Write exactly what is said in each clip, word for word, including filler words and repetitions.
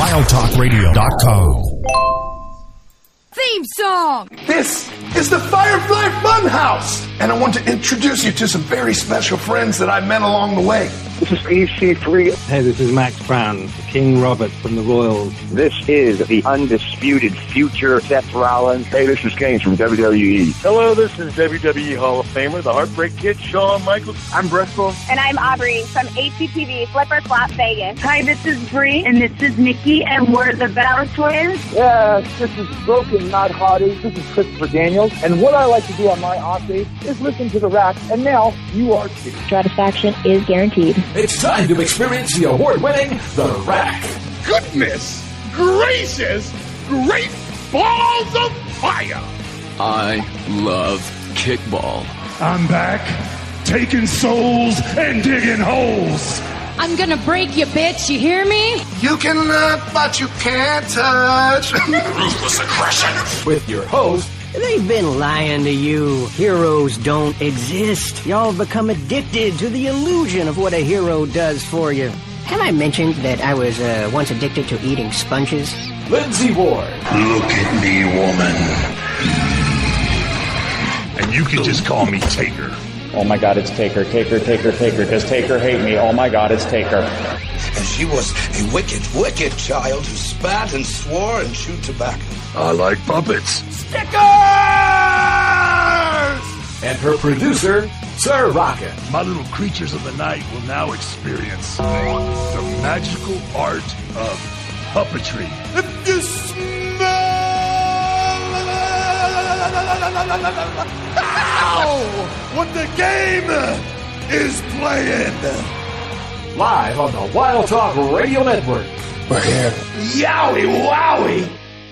wild talk radio dot com. Theme song! This is the Firefly Funhouse! And I want to introduce you to some very special friends that I met along the way. This is E C three. Hey, this is Max Brown, King Robert from the Royals. This is the undisputed future Seth Rollins. Hey, this is Kane from W W E. Hello, this is W W E Hall of Famer, the Heartbreak Kid, Shawn Michaels. I'm Bristol. And I'm Aubrey from H G T V, Flipper Flop Vegas. Hi, this is Bree, and this is Nikki, and we're the Bella Twins. Yeah, this is Broken Not Hottie. This is Christopher Daniels. And what I like to do on my off days is listen to the Rack. And now, you are too. Satisfaction is guaranteed. It's time to experience the award-winning The Rack. Goodness gracious, great balls of fire! I love kickball. I'm back, taking souls and digging holes. I'm gonna break you, bitch, you hear me? You can look, but you can't touch. Ruthless aggression. With your host, they've been lying to you. Heroes don't exist. Y'all have become addicted to the illusion of what a hero does for you. Have I mentioned that I was uh, once addicted to eating sponges? Lindsay Ward. Look at me, woman. And you can just call me Taker. Oh my God, it's Taker, Taker, Taker, Taker. Does Taker hate me? Oh my God, it's Taker. And she was a wicked, wicked child who spat and swore and chewed tobacco. I like puppets. Stickers! And her producer, Sir Rocket. My little creatures of the night will now experience the magical art of puppetry. If you smell... what the game is playing. Live on the Wild Talk Radio Network. We're here. Yowie wowie!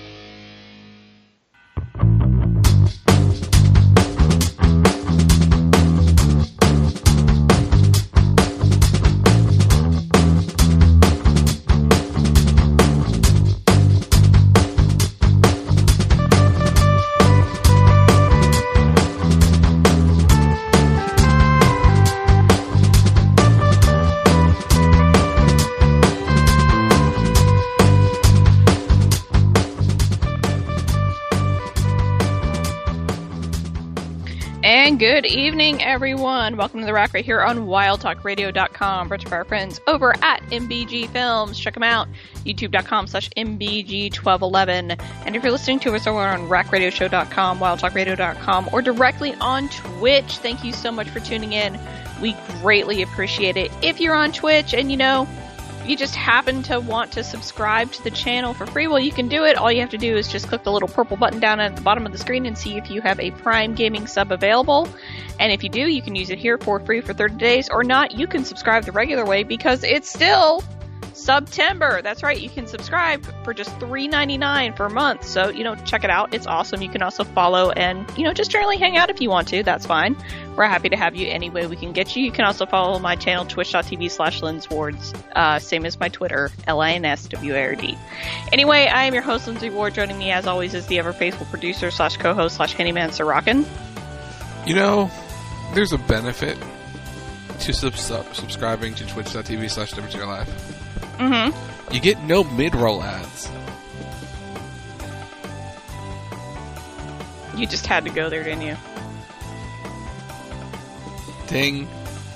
And good evening, everyone. Welcome to The Rack right here on wild talk radio dot com. Brought to you by our friends over at M B G Films. Check them out. YouTube dot com slash M B G twelve eleven. And if you're listening to us over on rack radio show dot com, wild talk radio dot com, or directly on Twitch, thank you so much for tuning in. We greatly appreciate it. If you're on Twitch and, you know, you just happen to want to subscribe to the channel for free, well, you can do it. All you have to do is just click the little purple button down at the bottom of the screen and see if you have a Prime Gaming sub available. And if you do, you can use it here for free for thirty days, or not, you can subscribe the regular way because it's still September. That's right, you can subscribe for just three ninety-nine for a month. So, you know, check it out. It's awesome. You can also follow and, you know, just generally hang out if you want to. That's fine. We're happy to have you any way we can get you. You can also follow my channel, twitch dot t v slash Linz Wards. Uh, same as my Twitter, L I N S W A R D. Anyway, I am your host, Lindsay Ward. Joining me, as always, is the ever-faithful producer slash co-host slash handyman, Sir Rockin'. You know, there's a benefit to sub- sub- subscribing to twitch dot t v slash W T R Live. Mm-hmm. You get no mid-roll ads. You just had to go there, didn't you? Ding.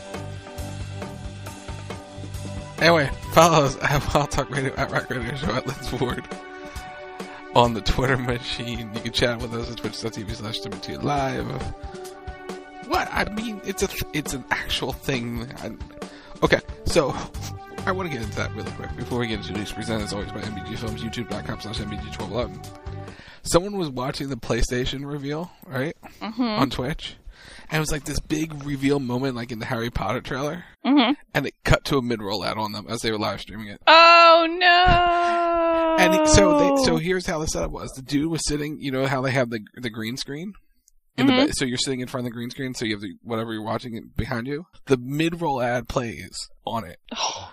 Anyway, follow us at Wild Talk Radio, at Rack Radio Show, at Linz Ward. On the Twitter machine. You can chat with us at twitch dot t v slash W T Live. What? I mean, it's a it's an actual thing. I, okay, so I want to get into that really quick before we get into news presented as always by M B G Films, youtube dot com slash M B G twelve eleven. Someone was watching the PlayStation reveal, right? Mm-hmm. On Twitch. And it was like this big reveal moment, like in the Harry Potter trailer. Mm-hmm. And it cut to a mid-roll ad on them as they were live streaming it. Oh, no! And he, so they, so here's how the setup was. The dude was sitting, you know how they have the the green screen? In mm-hmm. the, so you're sitting in front of the green screen, so you have the, whatever you're watching it behind you. The mid-roll ad plays on it. Oh.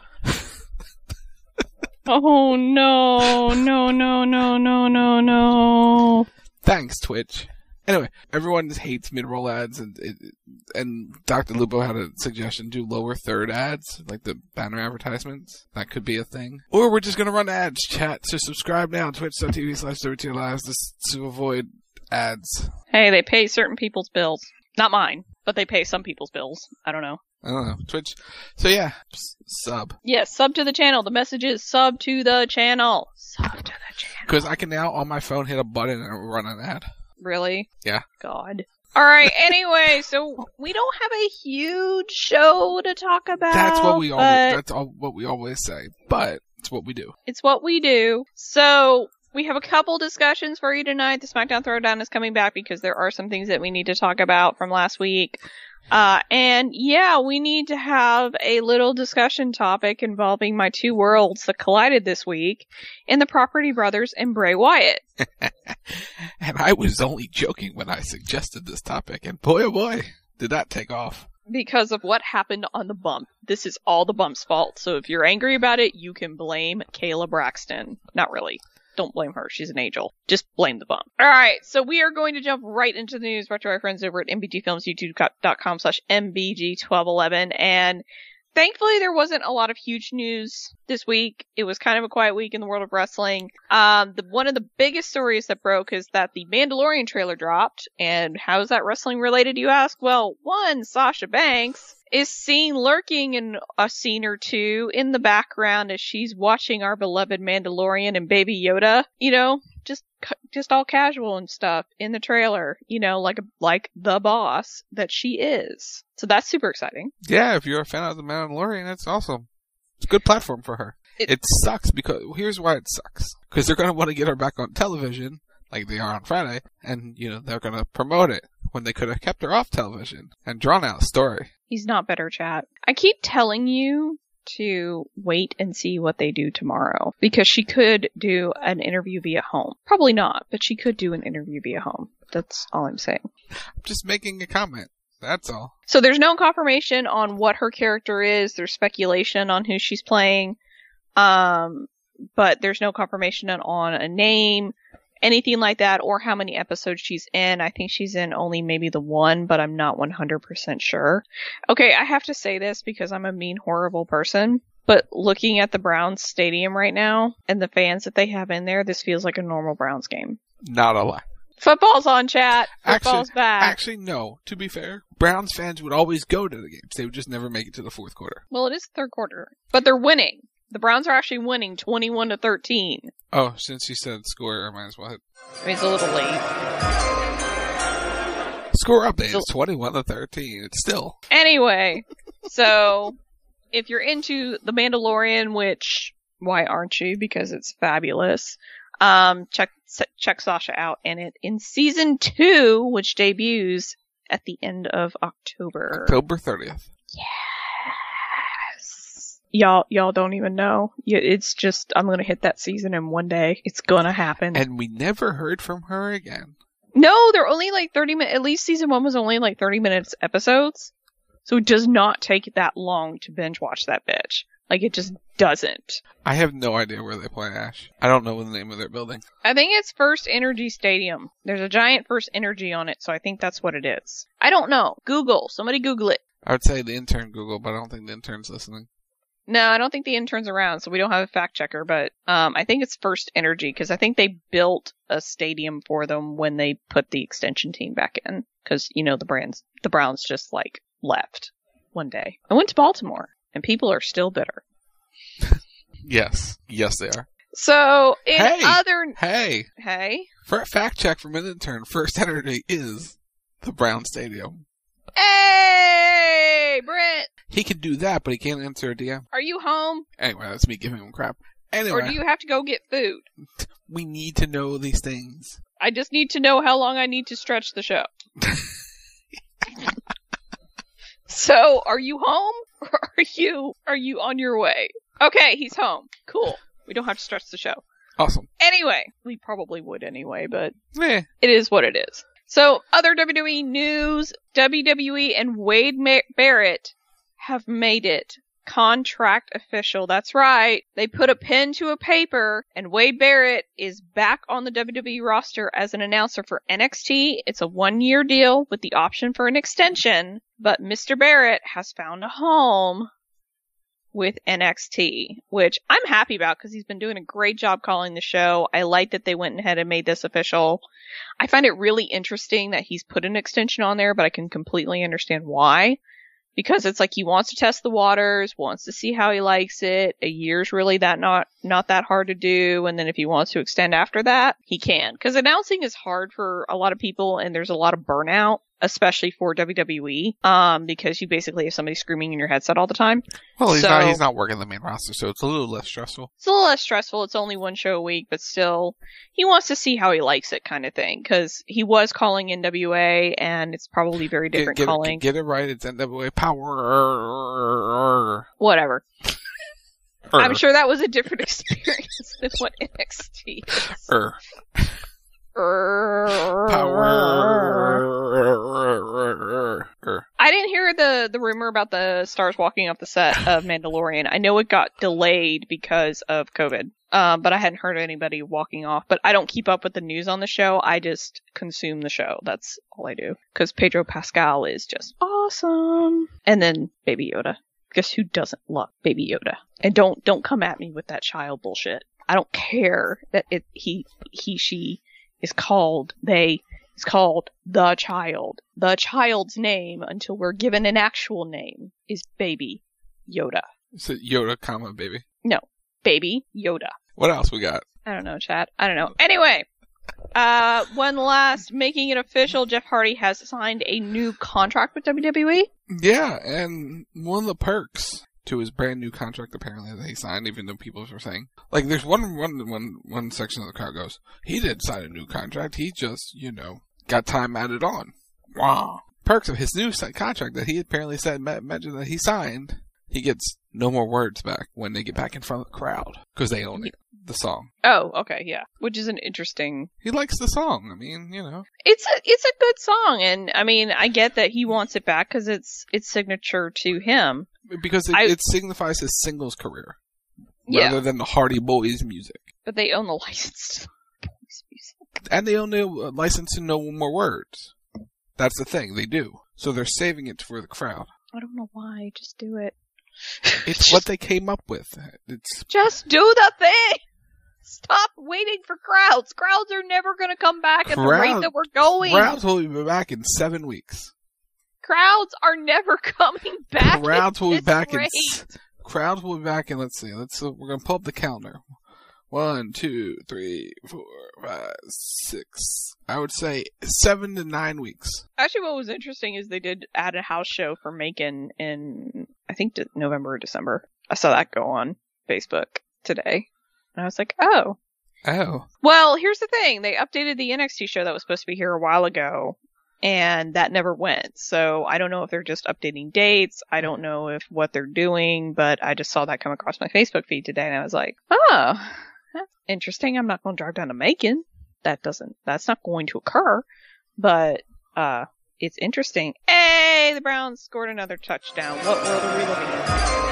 Oh, no, no, no, no, no, no, no. Thanks, Twitch. Anyway, everyone hates mid-roll ads, and and Doctor Lupo had a suggestion: do lower third ads, like the banner advertisements. That could be a thing. Or we're just gonna run ads. Chat. So subscribe now. Twitch.tv slash W Lives to avoid ads. Hey, they pay certain people's bills. Not mine, but they pay some people's bills. I don't know. I don't know. Twitch. So yeah, s- sub. Yes, sub to the channel. The message is sub to the channel. Sub to the channel. Because I can now on my phone hit a button and run an ad. Really? Yeah. God. Alright, anyway, so we don't have a huge show to talk about. That's what we always, that's all what we always say. But it's what we do. It's what we do. So we have a couple discussions for you tonight. The SmackDown Throwdown is coming back because there are some things that we need to talk about from last week. Uh, and yeah, we need to have a little discussion topic involving my two worlds that collided this week in the Property Brothers and Bray Wyatt. And I was only joking when I suggested this topic, and boy oh boy, did that take off. Because of what happened on the bump. This is all the bump's fault. So if you're angry about it, you can blame Kayla Braxton. Not really. Don't blame her. She's an angel. Just blame the bump. Alright, so we are going to jump right into the news brought to our friends over at M B G Films, YouTube.com slash M B G twelve eleven. And thankfully there wasn't a lot of huge news this week. It was kind of a quiet week in the world of wrestling. Um, the, one of the biggest stories that broke is that the Mandalorian trailer dropped. And how is that wrestling related, you ask? Well, one, Sasha Banks is seen lurking in a scene or two in the background as she's watching our beloved Mandalorian and Baby Yoda, you know, just just all casual and stuff in the trailer, you know, like a, like the boss that she is. So that's super exciting. Yeah, if you're a fan of the Mandalorian, that's awesome. It's a good platform for her. It, it sucks because, here's why it sucks. Because they're going to want to get her back on television, like they are on Friday, and, you know, they're going to promote it when they could have kept her off television and drawn out a story. He's not better, chat. I keep telling you to wait and see what they do tomorrow, because she could do an interview via home. Probably not, but she could do an interview via home. That's all I'm saying. I'm just making a comment. That's all. So there's no confirmation on what her character is. There's speculation on who she's playing. Um, but there's no confirmation on a name, anything like that, or how many episodes she's in. I think she's in only maybe the one, but I'm not one hundred percent sure. Okay, I have to say this because I'm a mean, horrible person, but looking at the Browns stadium right now and the fans that they have in there, this feels like a normal Browns game. Not a lie. Football's on, chat. Football's actually, back. Actually, no. To be fair, Browns fans would always go to the games. They would just never make it to the fourth quarter. Well, it is the third quarter, but they're winning. The Browns are actually winning twenty-one to thirteen. Oh, since you said score, I might as well hit. I mean, it's a little late. Score update is twenty-one to thirteen. It's still. Anyway, so if you're into The Mandalorian, which, why aren't you? Because it's fabulous. Um, check, check Sasha out in it in season two, which debuts at the end of October. October thirtieth. Yes. Y'all, y'all don't even know. It's just, I'm gonna hit that season in one day. It's gonna happen. And we never heard from her again. No, they're only like thirty minutes, at least season one was only like thirty minutes episodes. So it does not take that long to binge watch that bitch. Like, it just doesn't. I have no idea where they play, Ash. I don't know the name of their building. I think it's First Energy Stadium. There's a giant First Energy on it, so I think that's what it is. I don't know. Google. Somebody Google it. I would say the intern Google, but I don't think the intern's listening. No, I don't think the intern's around, so we don't have a fact checker, but um, I think it's First Energy, because I think they built a stadium for them when they put the extension team back in. Because, you know, the brands, the Browns just, like, left one day. I went to Baltimore. And people are still bitter. Yes. Yes, they are. So, in hey, other... Hey! Hey? For a fact check from an intern, First Energy is the Brown Stadium. Hey! Brent! He can do that, but he can't answer a D M. Are you home? Anyway, that's me giving him crap. Anyway. Or do you have to go get food? We need to know these things. I just need to know how long I need to stretch the show. So, are you home, or are you, are you on your way? Okay, he's home. Cool. We don't have to stretch the show. Awesome. Anyway, we probably would anyway, but eh. It is what it is. So, other W W E news, W W E and Wade Ma- Barrett have made it contract official. That's right. They put a pen to a paper, and Wade Barrett is back on the W W E roster as an announcer for N X T. It's a one-year deal with the option for an extension, but Mister Barrett has found a home with N X T, which I'm happy about because he's been doing a great job calling the show. I like that they went ahead and made this official. I find it really interesting that he's put an extension on there, but I can completely understand why. Because it's like he wants to test the waters, wants to see how he likes it. A year's really that not not that hard to do, and then if he wants to extend after that, he can. Because announcing is hard for a lot of people, and there's a lot of burnout, especially for W W E, um, because you basically have somebody screaming in your headset all the time. Well, he's so, not he's not working the main roster, so it's a little less stressful. It's a little less stressful. It's only one show a week, but still, he wants to see how he likes it, kind of thing. Because he was calling N W A, and it's probably very different get, get calling. It, get it right. It's N W A Power. Whatever. Er. I'm sure that was a different experience than what N X T is. Er. Er. Power. Er. I didn't hear the, the rumor about the stars walking off the set of Mandalorian. I know it got delayed because of COVID, um, but I hadn't heard anybody walking off. But I don't keep up with the news on the show. I just consume the show. That's all I do. Because Pedro Pascal is just awesome. And then Baby Yoda. Guess who doesn't love Baby Yoda? And don't don't come at me with that child bullshit. I don't care that it he he she is called they is called the child. The child's name, until we're given an actual name, is Baby Yoda. Is it Yoda, comma baby? No, Baby Yoda. What else we got? I don't know, chat. I don't know. Anyway, uh, one last, making it official, Jeff Hardy has signed a new contract with W W E. Yeah, and one of the perks to his brand new contract, apparently, that he signed, even though people were saying, like, there's one, one, one, one section of the crowd goes, he didn't sign a new contract, he just, you know, got time added on. Wow. Perks of his new contract that he apparently said, mentioned that he signed, he gets no more words back when they get back in front of the crowd, because they own it. The song. Oh, okay, yeah. Which is an interesting... He likes the song. I mean, you know. It's a, it's a good song, and I mean, I get that he wants it back because it's it's signature to him. Because it, I, it signifies his singles career. Yeah. Rather than the Hardy Boys music. But they own the license to the Boys music. And they own the license to no more words. That's the thing, they do. So they're saving it for the crowd. I don't know why, just do it. It's what they came up with. It's Just do the thing! Stop waiting for crowds. Crowds are never going to come back at Crowd, the rate that we're going. Crowds will be back in seven weeks. Crowds are never coming back. Crowds will be back rate. in. Crowds will be back in. Let's see. Let's. Uh, we're gonna pull up the calendar. One, two, three, four, five, six. I would say seven to nine weeks. Actually, what was interesting is they did add a house show for Macon in I think November or December. I saw that go on Facebook today. And I was like, oh. Oh. Well, here's the thing. They updated the N X T show that was supposed to be here a while ago, and that never went. So I don't know if they're just updating dates. I don't know if what they're doing, but I just saw that come across my Facebook feed today, and I was like, oh, that's interesting. I'm not going to drive down to Macon. That doesn't, that's not going to occur, but, uh, it's interesting. Hey, the Browns scored another touchdown. What world are we living in?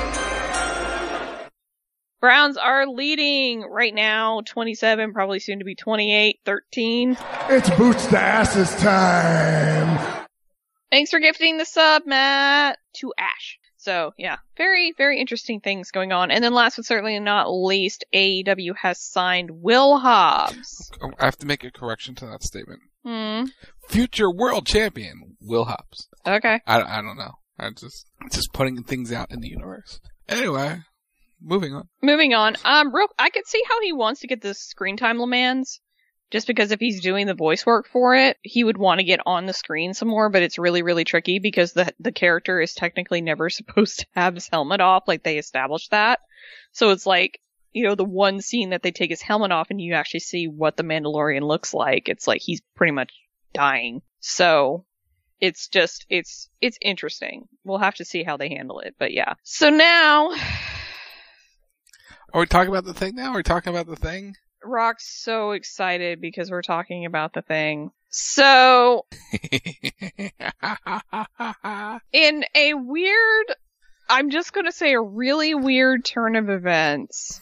Browns are leading right now, twenty-seven, probably soon to be twenty-eight thirteen. It's boots to asses time. Thanks for gifting the sub, Matt, to Ash. So, yeah, very, very interesting things going on. And then last but certainly not least, A E W has signed Will Hobbs. I have to make a correction to that statement. Hmm. Future world champion, Will Hobbs. Okay. I, I don't know. I just, just putting things out in the universe. Anyway. Moving on. Moving on. Um, real, I could see how he wants to get the screen time demands, just because if he's doing the voice work for it, he would want to get on the screen some more, but it's really, really tricky because the the character is technically never supposed to have his helmet off, like they established that. So it's like, you know, the one scene that they take his helmet off and you actually see what the Mandalorian looks like, it's like he's pretty much dying. So it's just, it's, it's interesting. We'll have to see how they handle it, but yeah. So now... Are we talking about the thing now? Are we talking about the thing? Rock's so excited because we're talking about the thing. So, in a weird I'm just going to say a really weird turn of events.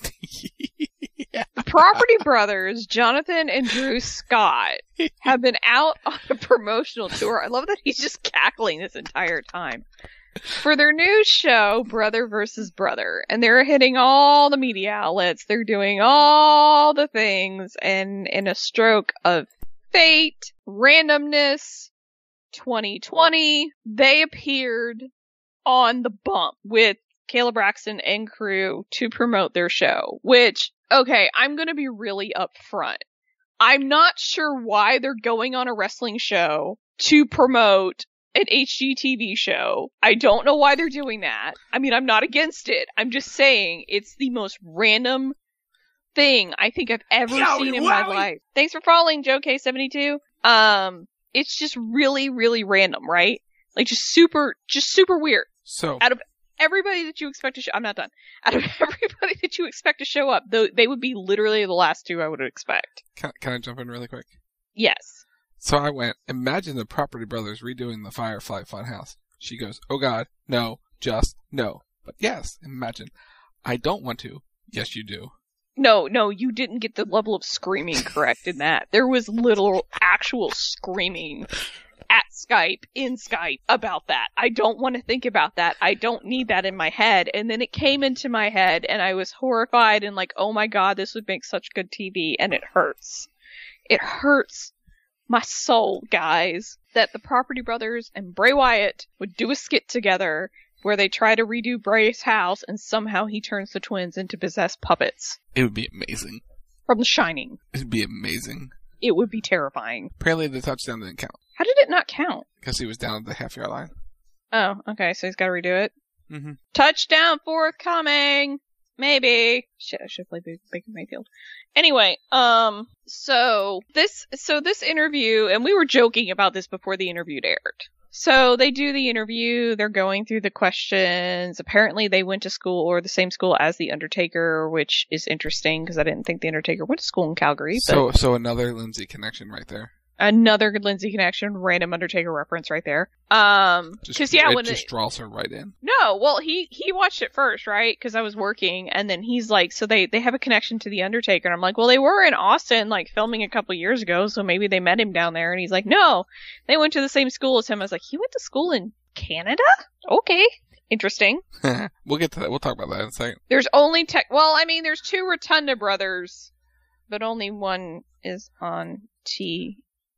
Yeah. The Property Brothers, Jonathan and Drew Scott, have been out on a promotional tour. I love that he's just cackling this entire time. For their new show, Brother versus Brother. And they're hitting all the media outlets. They're doing all the things. And in a stroke of fate, randomness, twenty twenty, they appeared on the bump with Kayla Braxton and crew to promote their show, which, okay, I'm gonna be really upfront. I'm not sure why they're going on a wrestling show to promote an H G T V show. I don't know why they're doing that. I mean, I'm not against it. I'm just saying it's the most random thing I think I've ever yowie, seen in wowie. my life. Thanks for following, Joe K seventy-two. Um, it's just really, really random, right? Like just super, just super weird. So out of everybody that you expect to show, I'm not done. Out of everybody that you expect to show up, though, they would be literally the last two I would expect. Can, can I jump in really quick? Yes. So I went, imagine the Property Brothers redoing the Firefly Funhouse. She goes, oh God, no, just no. But yes, imagine. I don't want to. Yes, you do. No, no, you didn't get the level of screaming correct in that. There was little actual screaming at Skype, in Skype, about that. I don't want to think about that. I don't need that in my head. And then it came into my head, and I was horrified and like, oh my God, this would make such good T V, and it hurts. It hurts my soul, guys, that the Property Brothers and Bray Wyatt would do a skit together where they try to redo Bray's house, and somehow he turns the twins into possessed puppets. It would be amazing. From The Shining. It would be amazing. It would be terrifying. Apparently the touchdown didn't count. How did it not count? Because he was down at the half-yard line. Oh, okay, so he's got to redo it? Mm-hmm. Touchdown forthcoming! Maybe. Shit, I should play Baker Mayfield. Anyway, um, so this, so this interview, and we were joking about this before the interview aired. So they do the interview, they're going through the questions. Apparently they went to school, or the same school as The Undertaker, which is interesting because I didn't think The Undertaker went to school in Calgary. So, but so another Lindsay connection right there. Another Lindsay connection, random Undertaker reference right there. Um, cause yeah, it when just it, draws her right in. No, well, he, he watched it first, right? Cause I was working, and then he's like, so they, they have a connection to The Undertaker, and I'm like, well, they were in Austin, like, filming a couple years ago, so maybe they met him down there, and he's like, no, they went to the same school as him. I was like, he went to school in Canada? Okay. Interesting. We'll get to that, we'll talk about that in a second. There's only tech, well, I mean, there's two Rotunda brothers, but only one is on T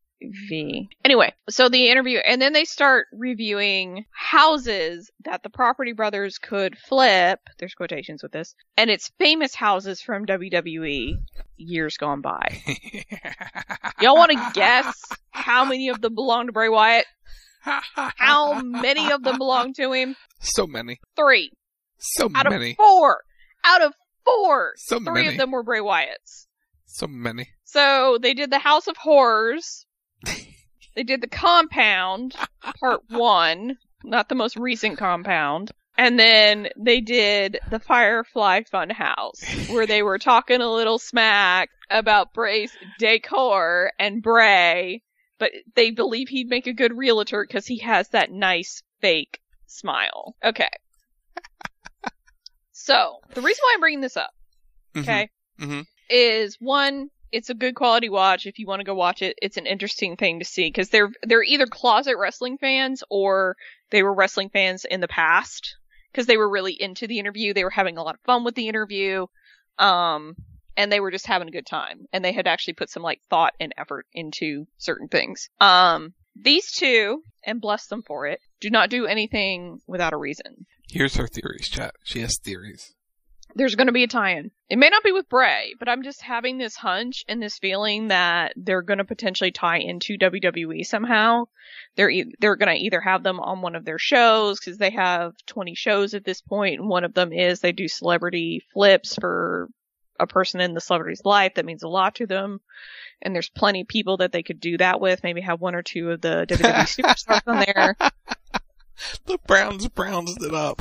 V. Anyway, so the interview, and then they start reviewing houses that the Property Brothers could flip, there's quotations with this, and it's famous houses from W W E years gone by. Y'all want to guess how many of them belong to Bray Wyatt? How many of them belong to him? So many. Three. So Out many. Of four. Out of four. So three many. of them were Bray Wyatt's. So many. So they did the House of Horrors. They did the Compound, part one, not the most recent Compound. And then they did the Firefly Funhouse, where they were talking a little smack about Bray's decor and Bray, but they believe he'd make a good realtor because he has that nice fake smile. Okay. So, the reason why I'm bringing this up, okay, mm-hmm. Mm-hmm. is one, it's a good quality watch. If you want to go watch it, it's an interesting thing to see because they're they're either closet wrestling fans or they were wrestling fans in the past because they were really into the interview. They were having a lot of fun with the interview, um, and they were just having a good time. And they had actually put some like thought and effort into certain things. Um, these two, and bless them for it, do not do anything without a reason. Here's her theories, chat. She has theories. There's going to be a tie-in. It may not be with Bray, but I'm just having this hunch and this feeling that they're going to potentially tie into W W E somehow. They're e- they're going to either have them on one of their shows because they have twenty shows at this point, and one of them is they do celebrity flips for a person in the celebrity's life that means a lot to them. And there's plenty of people that they could do that with. Maybe have one or two of the W W E superstars on there. The Browns Browns it up.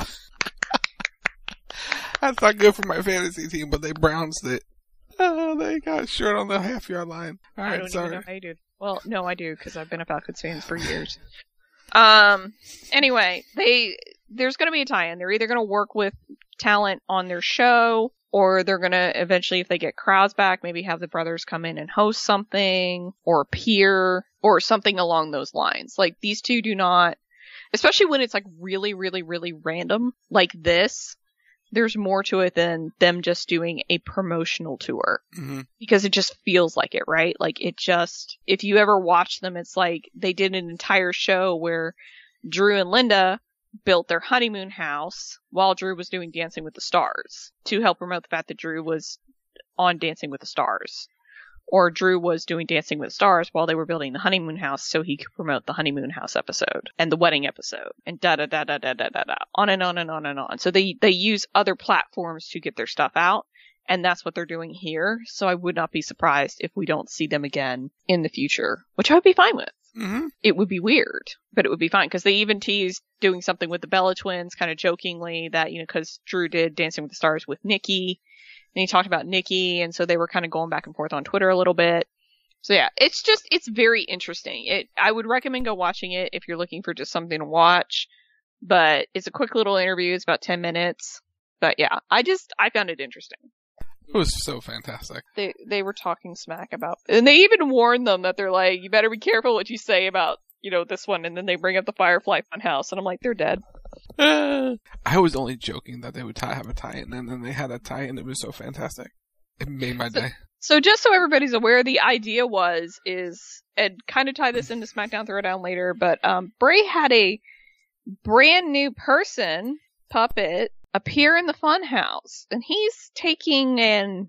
That's not good for my fantasy team, but they bounced it. Oh, they got short on the half yard line. All right, I don't sorry. even know how you did. Well, no, I do because I've been a Falcons fan for years. Um. Anyway, they there's going to be a tie-in. They're either going to work with talent on their show, or they're going to eventually, if they get crowds back, maybe have the brothers come in and host something, or appear, or something along those lines. Like, these two do not, especially when it's like really, really, really random, like this, there's more to it than them just doing a promotional tour. Mm-hmm. Because it just feels like it, right? Like, it just, if you ever watch them, it's like they did an entire show where Drew and Linda built their honeymoon house while Drew was doing Dancing with the Stars to help promote the fact that Drew was on Dancing with the Stars. Or Drew was doing Dancing with the Stars while they were building the honeymoon house so he could promote the honeymoon house episode and the wedding episode and da da da da da da da da on and on and on and on. So they they use other platforms to get their stuff out, and that's what they're doing here. So I would not be surprised if we don't see them again in the future, which I would be fine with. Mm-hmm. It would be weird, but it would be fine, because they even teased doing something with the Bella Twins, kind of jokingly, that, you know, because Drew did Dancing with the Stars with Nikki, and he talked about Nikki, and so they were kind of going back and forth on Twitter a little bit. So yeah, it's just, it's very interesting. It, I would recommend go watching it if you're looking for just something to watch, but it's a quick little interview. It's about ten minutes, but yeah, I just, I found it interesting. It was so fantastic. They they were talking smack about, and they even warned them that they're like, you better be careful what you say about, you know, this one, and then they bring up the Firefly Funhouse, and I'm like, they're dead. I was only joking that they would tie, have a tie-in, and then they had a tie-in. It was so fantastic. It made my so, day. So just so everybody's aware, the idea was, is, and kind of tie this into SmackDown Throwdown later, but um, Bray had a brand new person, puppet, appear in the Funhouse, and he's taking an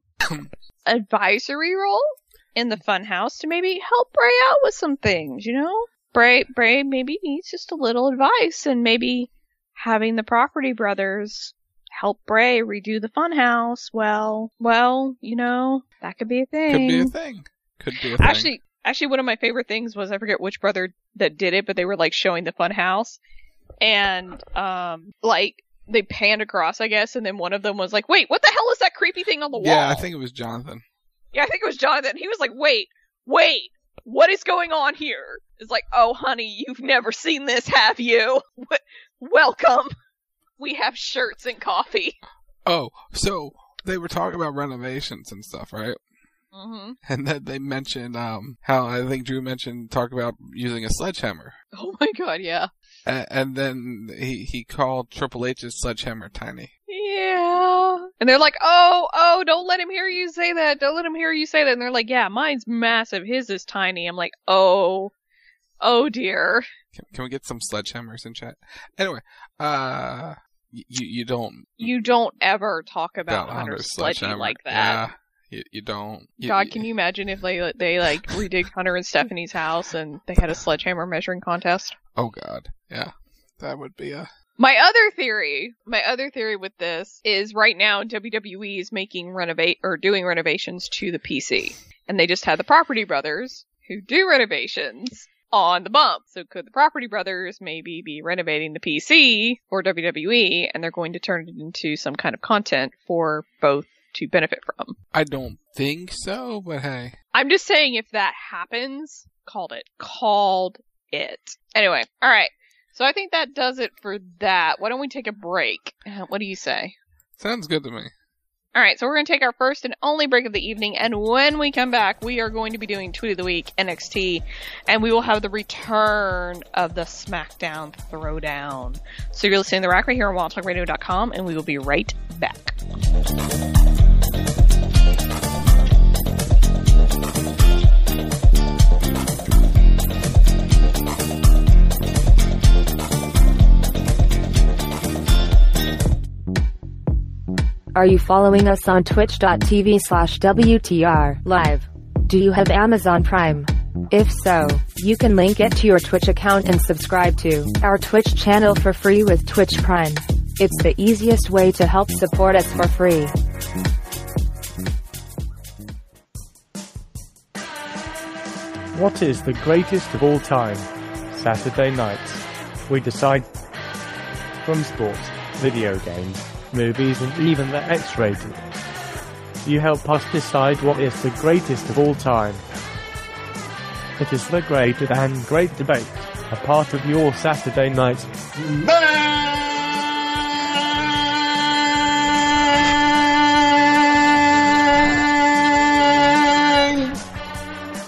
advisory role in the Funhouse to maybe help Bray out with some things, you know? Bray, Bray maybe needs just a little advice, and maybe having the Property Brothers help Bray redo the Funhouse, well, well, you know, that could be a thing. Could be a thing. Could be a thing. Actually, actually, one of my favorite things was, I forget which brother that did it, but they were, like, showing the Funhouse, and, um, like, they panned across, I guess, and then one of them was like, wait, what the hell is that creepy thing on the wall? Yeah, I think it was Jonathan. Yeah, I think it was Jonathan. He was like, wait, wait, what is going on here? It's like, oh, honey, you've never seen this, have you? Welcome. We have shirts and coffee. Oh, so they were talking about renovations and stuff, right? Mm-hmm. And then they mentioned um, how, I think Drew mentioned, talk about using a sledgehammer. Oh my god, yeah. Uh, and then he, he called Triple H's sledgehammer tiny. Yeah. And they're like, oh, oh, don't let him hear you say that. Don't let him hear you say that. And they're like, yeah, mine's massive. His is tiny. I'm like, oh, oh dear. Can, can we get some sledgehammers in chat? Anyway, uh, you, you don't. You don't ever talk about Hunter's sledgehammer like that. Yeah. You, you don't. You, God, can you imagine if they they like redid Hunter and Stephanie's house and they had a sledgehammer measuring contest? Oh God, yeah, that would be a. My other theory, my other theory with this is right now W W E is making renovate or doing renovations to the P C, and they just had the Property Brothers who do renovations on the bump. So could the Property Brothers maybe be renovating the P C for W W E, and they're going to turn it into some kind of content for both to benefit from? I don't think so, but hey. I'm just saying, if that happens, called it. Called it. Anyway, alright. So I think that does it for that. Why don't we take a break? Uh, what do you say? Sounds good to me. Alright, so we're going to take our first and only break of the evening, and when we come back, we are going to be doing Tweet of the Week, N X T, and we will have the return of the SmackDown Throwdown. So you're listening to The Rack right here on wild talk radio dot com, and we will be right back. Are you following us on twitch.tv slash WTR live? Do you have Amazon Prime? If so, you can link it to your Twitch account and subscribe to our Twitch channel for free with Twitch Prime. It's the easiest way to help support us for free. What is the greatest of all time? Saturday nights. We decide from sports, video games, movies, and even the X-rated. You help us decide what is the greatest of all time. It is the Great and Great Debate, a part of your Saturday night.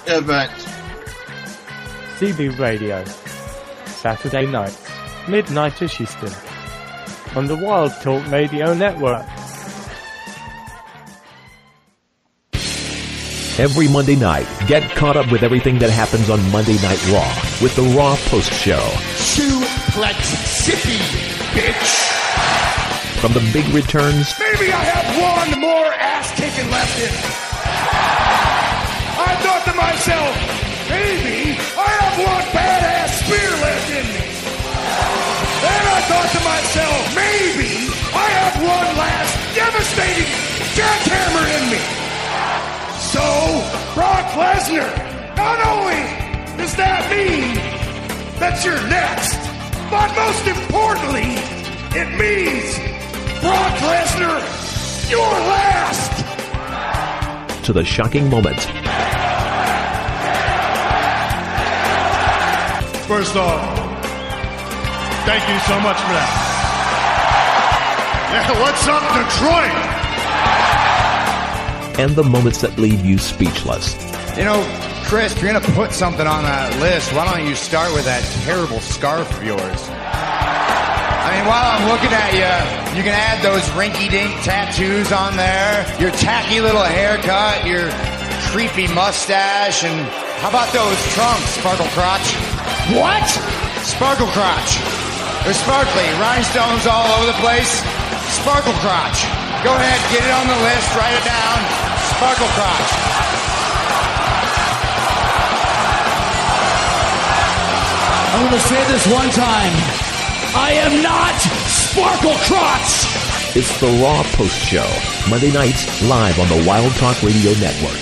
event. C B Radio, Saturday nights, midnight-ish Eastern, on the Wild Talk Radio Network. Every Monday night, get caught up with everything that happens on Monday Night Raw with the Raw Post Show. Suplex City, bitch. From the big returns... Maybe I have one more ass-kicking left in me. I thought to myself, maybe I have one badass spear left in me. Then I thought to myself, maybe I have one last devastating jackhammer in me. So, Brock Lesnar, not only does that mean that you're next, but most importantly, it means, Brock Lesnar, you're last! To the shocking moments. First off, thank you so much for that. Yeah, what's up, Detroit? And the moments that leave you speechless. You know, Chris, if you're going to put something on that list, why don't you start with that terrible scarf of yours? I mean, while I'm looking at you, you can add those rinky-dink tattoos on there, your tacky little haircut, your creepy mustache, and how about those trunks, Sparkle Crotch? What? Sparkle Crotch. They're sparkly, rhinestones all over the place. Sparkle Crotch. Go ahead, get it on the list, write it down. Sparkle Crotch. I'm going to say this one time. I am not Sparkle Crotch! It's the Raw Post Show, Monday nights, live on the Wild Talk Radio Network.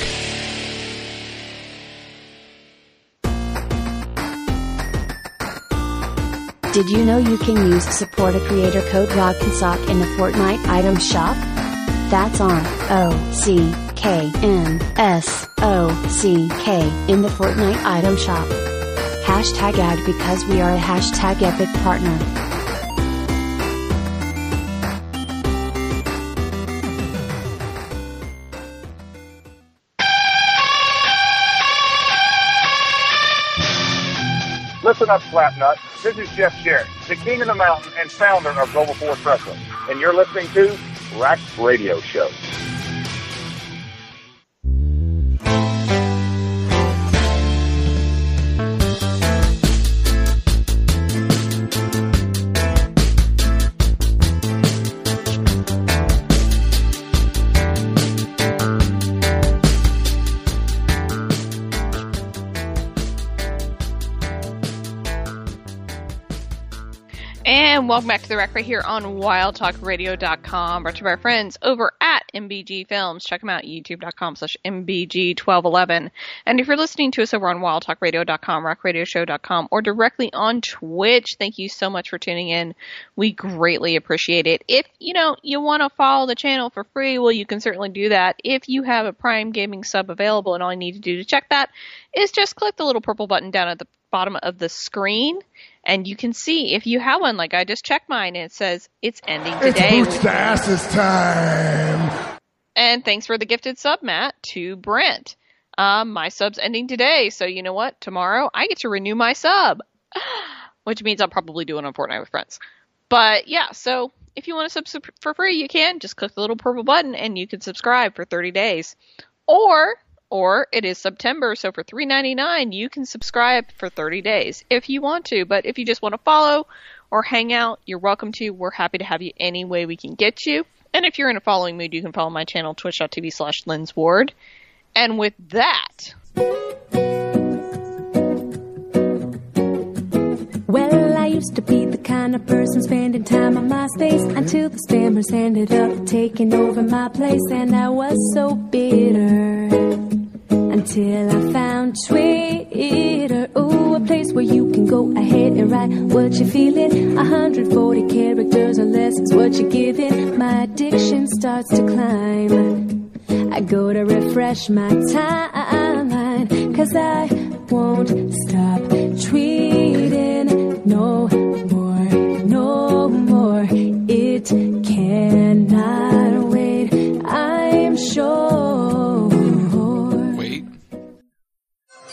Did you know you can use Support a Creator code ROCK'n'SOCK in the Fortnite item shop? That's on O C K N S O C K in the Fortnite item shop. Hashtag ad because we are a hashtag epic partner. Listen up, Slapnut. This is Jeff Jarrett, the king of the mountain and founder of Global Force Wrestling, and you're listening to Rack Radio Show. And welcome back to the Rack right here on wild talk radio dot com, brought to you by our friends over at M B G Films. Check them out, youtube dot com slash M B G twelve eleven. And if you're listening to us over on wild talk radio dot com, rack radio show dot com, or directly on Twitch, thank you so much for tuning in. We greatly appreciate it. If, you know, you want to follow the channel for free, well, you can certainly do that. If you have a Prime Gaming sub available, and all you need to do to check that is just click the little purple button down at the bottom of the screen, and you can see if you have one. Like I just checked mine, and it says it's ending today. It's Boots to Asses time. And thanks for the gifted sub, Matt, to Brent. Um, my sub's ending today, so you know what? Tomorrow I get to renew my sub, which means I'll probably do it on Fortnite with friends. But yeah, so if you want to sub for free, you can just click the little purple button, and you can subscribe for thirty days, or. Or it is September, so for three ninety-nine, you can subscribe for thirty days if you want to. But if you just want to follow or hang out, you're welcome to. We're happy to have you any way we can get you. And if you're in a following mood, you can follow my channel, twitch dot t v slash Lynn's Ward. And with that... Well, I used to be the kind of person spending time on MySpace until the spammers ended up taking over my place, and I was so bitter until I found Twitter. Ooh, a place where you can go ahead and write what you're feeling. one hundred forty characters or less is what you're giving. My addiction starts to climb. I go to refresh my timeline, cause I won't stop tweeting no more, no more. It cannot wait, I'm sure. Wait.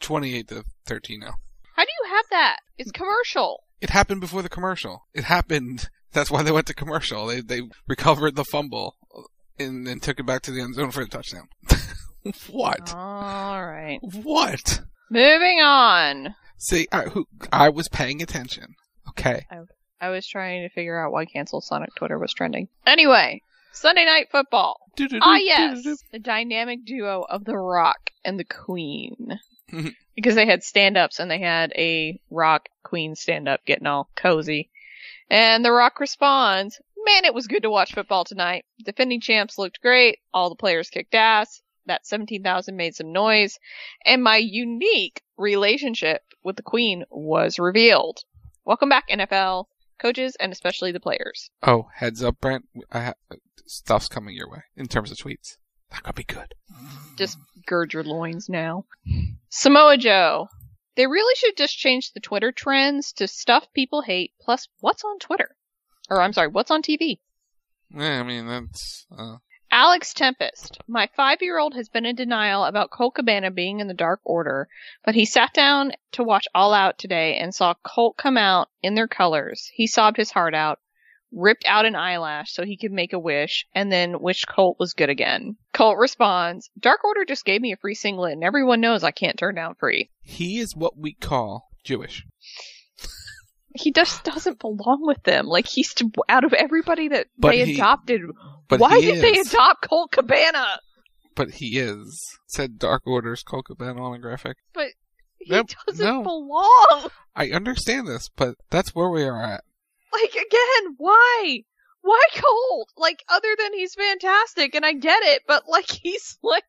twenty-eight to thirteen now. How do you have that? It's commercial. It happened before the commercial. It happened. That's why they went to commercial. They they recovered the fumble and, and took it back to the end zone for a touchdown. What? All right. What? Moving on. See, I, who, I was paying attention. Okay. I, I was trying to figure out why Cancel Sonic Twitter was trending. Anyway, Sunday Night Football. Ah, yes. The dynamic duo of The Rock and the Queen. Because they had stand-ups and they had a Rock Queen stand-up getting all cozy. And The Rock responds, man, it was good to watch football tonight. Defending champs looked great. All the players kicked ass. That seventeen thousand made some noise. And my unique relationship with the Queen was revealed. Welcome back, N F L coaches, and especially the players. Oh, heads up, Brent. I ha- stuff's coming your way in terms of tweets. That could be good. Just gird your loins now. Samoa Joe. They really should just change the Twitter trends to stuff people hate plus what's on Twitter. Or, I'm sorry, what's on T V. Yeah, I mean, that's... Uh... Alex Tempest. My five-year-old has been in denial about Colt Cabana being in the Dark Order, but he sat down to watch All Out today and saw Colt come out in their colors. He sobbed his heart out, ripped out an eyelash so he could make a wish, and then wished Colt was good again. Colt responds, Dark Order just gave me a free singlet, and everyone knows I can't turn down free. He is what we call Jewish. He just doesn't belong with them. Like, he's to, out of everybody that but they he, adopted. But why he did they is. adopt Colt Cabana? But he is. Said Dark Order's Colt Cabana on a graphic. But he nope, doesn't no. belong. I understand this, but that's where we are at. Like, again, why? Why Colt? Like, other than he's fantastic, and I get it, but, like, he's, like,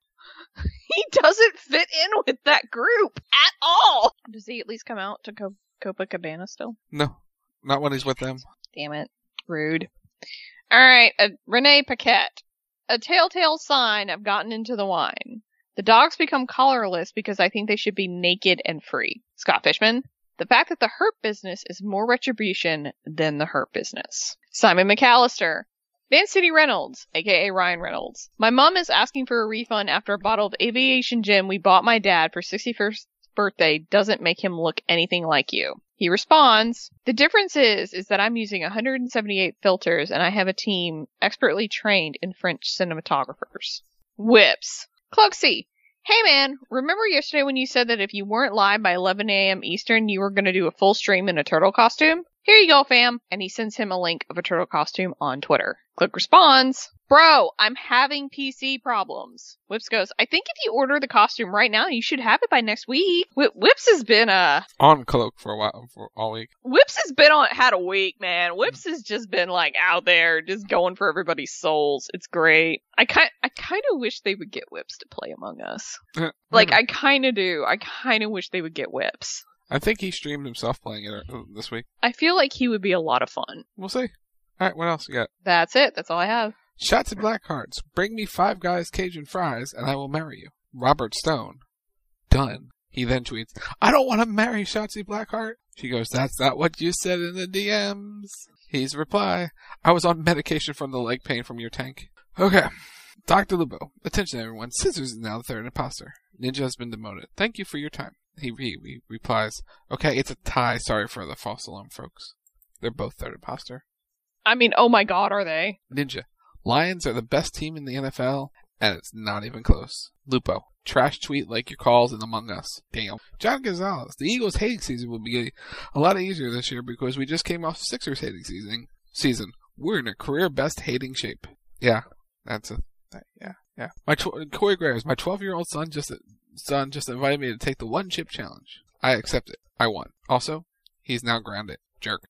he doesn't fit in with that group at all. Does he at least come out to Co- Copacabana still? No, not when he's with them. Damn it. Rude. Alright, uh, Renee Paquette. A telltale sign I've gotten into the wine. The dogs become collarless because I think they should be naked and free. Scott Fishman. The fact that the herp business is more retribution than the herp business. Simon McAllister. Van City Reynolds, aka Ryan Reynolds. My mom is asking for a refund after a bottle of Aviation Gin we bought my dad for sixty-first birthday doesn't make him look anything like you. He responds, the difference is, is that I'm using one hundred seventy-eight filters and I have a team expertly trained in French cinematographers. Whips. Cloaksy. Hey man, remember yesterday when you said that if you weren't live by eleven a.m. Eastern, you were going to do a full stream in a turtle costume? Here you go, fam. And he sends him a link of a turtle costume on Twitter. Click responds, bro, I'm having P C problems. Whips goes, I think if you order the costume right now, you should have it by next week. Wh- Whips has been, uh... on Cloak for a while, for all week. Whips has been on, had a week, man. Whips has just been, like, out there, just going for everybody's souls. It's great. I kind, I kind of wish they would get Whips to play Among Us. Like, I kind of do. I kind of wish they would get Whips. I think he streamed himself playing it this week. I feel like he would be a lot of fun. We'll see. Alright, what else you got? That's it. That's all I have. Shots at Blackhearts. Bring me five guys Cajun fries and I will marry you. Robert Stone. Done. He then tweets, I don't want to marry Shotzi Blackheart. She goes, that's not what you said in the D Ms. He's reply, I was on medication from the leg pain from your tank. Okay. Doctor Lubo. Attention everyone. Scissors is now the third imposter. Ninja has been demoted. Thank you for your time. He re- re- replies, okay, it's a tie. Sorry for the false alarm, folks. They're both third imposter. I mean, oh my god, are they? Ninja. Lions are the best team in the N F L, and it's not even close. Lupo. Trash tweet like your calls in Among Us. Damn. John Gonzalez. The Eagles' hating season will be a lot easier this year because we just came off Sixers hating season. Season. We're in a career best hating shape. Yeah, that's a that, yeah yeah. My tw- Corey Graves. My twelve-year-old son just son just invited me to take the one chip challenge. I accept it. I won. Also, he's now grounded. Jerk.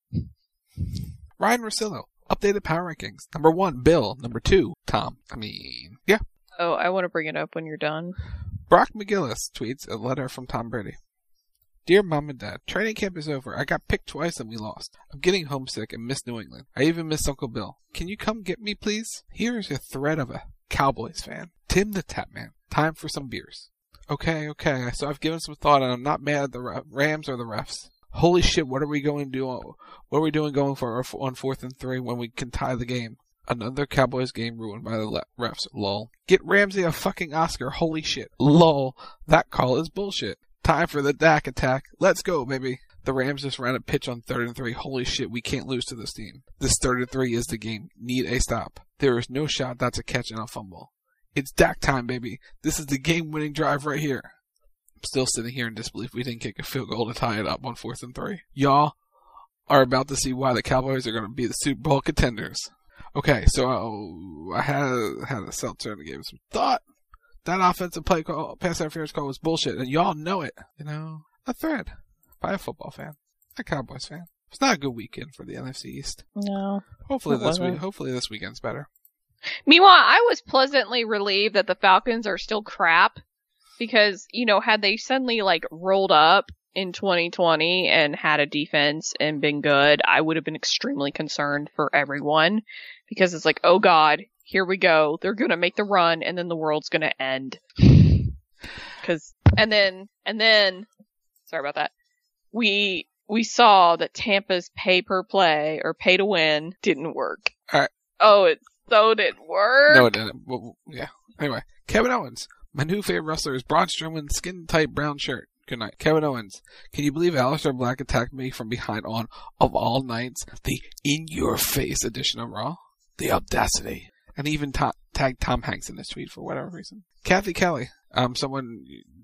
Ryan Rosillo. Updated power rankings. Number one, Bill. Number two, Tom. I mean, yeah. Oh, I want to bring it up when you're done. Brock McGillis tweets a letter from Tom Brady. Dear Mom and Dad, training camp is over. I got picked twice and we lost. I'm getting homesick and miss New England. I even miss Uncle Bill. Can you come get me, please? Here is a thread of a Cowboys fan. Tim the Tapman. Time for some beers. Okay, okay. So I've given some thought and I'm not mad at the Rams or the refs. Holy shit, what are we going to do? What are we doing going for on fourth and three when we can tie the game? Another Cowboys game ruined by the refs. Lol. Get Ramsey a fucking Oscar. Holy shit. Lol. That call is bullshit. Time for the Dak attack. Let's go, baby. The Rams just ran a pitch on third and three. Holy shit, we can't lose to this team. This third and three is the game. Need a stop. There is no shot that's a catch and a fumble. It's Dak time, baby. This is the game-winning drive right here. I'm still sitting here in disbelief we didn't kick a field goal to tie it up on fourth and three. Y'all are about to see why the Cowboys are going to be the Super Bowl contenders. Okay, so uh, I had had a seltzer and I gave it some thought. That offensive play call, pass interference call was bullshit, and y'all know it. You know, a thread by a football fan, a Cowboys fan. It's not a good weekend for the N F C East. No. Hopefully this wasn't. week, hopefully this weekend's better. Meanwhile, I was pleasantly relieved that the Falcons are still crap because, you know, had they suddenly like rolled up in twenty twenty and had a defense and been good, I would have been extremely concerned for everyone because it's like, oh God, here we go. They're going to make the run and then the world's going to end. Cause, and then, and then, sorry about that. We, we saw that Tampa's pay per play or pay to win didn't work. All right. Oh, it so didn't work. No, it didn't. Well, yeah. Anyway, Kevin Owens. My new favorite wrestler is Braun Strowman's skin-tight brown shirt. Good night. Kevin Owens. Can you believe Aleister Black attacked me from behind on, of all nights, the in-your-face edition of Raw? The audacity. And even ta- tagged Tom Hanks in this tweet for whatever reason. Kathy Kelly. Um, someone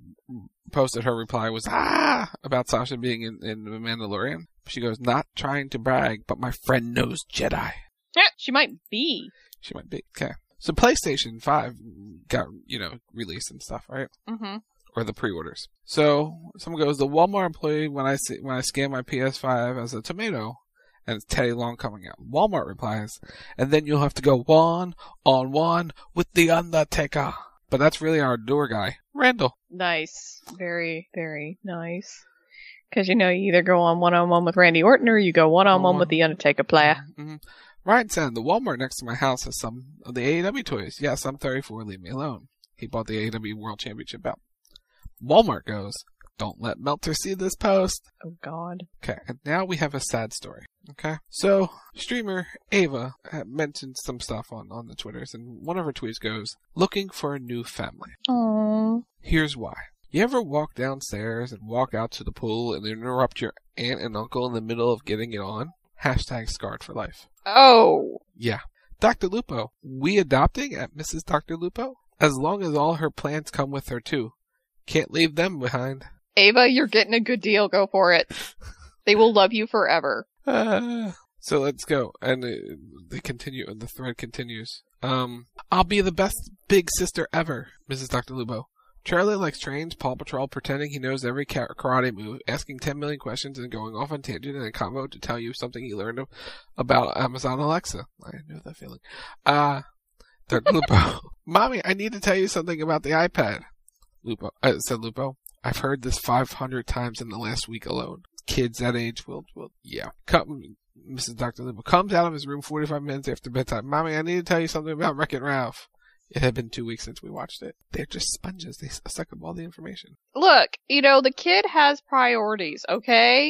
posted her reply was, ah, about Sasha being in, in The Mandalorian. She goes, not trying to brag, but my friend knows Jedi. Yeah, she might be. She might be. Okay. So PlayStation five got, you know, released and stuff, right? Mm-hmm. Or the pre-orders. So someone goes, the Walmart employee, when I see, when I scan my P S five as a tomato, and it's Teddy Long coming out. Walmart replies, and then you'll have to go one on one with the Undertaker. But that's really our door guy, Randall. Nice. Very, very nice. Because, you know, you either go on one-on-one with Randy Orton or you go one-on-one mm-hmm. with the Undertaker player. Mm-hmm. Ryan said, the Walmart next to my house has some of the A E W toys. Yes, I'm thirty-four, leave me alone. He bought the A E W World Championship belt. Walmart goes, don't let Meltzer see this post. Oh, God. Okay, and now we have a sad story. Okay, so streamer Ava mentioned some stuff on, on the Twitters, and one of her tweets goes, looking for a new family. Aww. Here's why. You ever walk downstairs and walk out to the pool and interrupt your aunt and uncle in the middle of getting it on? Hashtag scarred for life. Oh. Yeah. Doctor Lupo. We adopting at Missus Doctor Lupo? As long as all her plants come with her too. Can't leave them behind. Ava, you're getting a good deal. Go for it. They will love you forever. Uh, so let's go. And uh, they continue, and the thread continues. Um, I'll be the best big sister ever, Missus Doctor Lupo. Charlie likes trains, Paw Patrol, pretending he knows every karate move, asking ten million questions and going off on tangent in a convo to tell you something he learned of, about Amazon Alexa. I know that feeling. Uh, Doctor Lupo. Mommy, I need to tell you something about the iPad. Lupo, uh, said Lupo. I've heard this five hundred times in the last week alone. Kids that age will, will, yeah. Come, Missus Doctor Lupo comes out of his room forty-five minutes after bedtime. Mommy, I need to tell you something about Wreck-It Ralph. It had been two weeks since we watched it. They're just sponges. They suck up all the information. Look, you know, the kid has priorities, okay?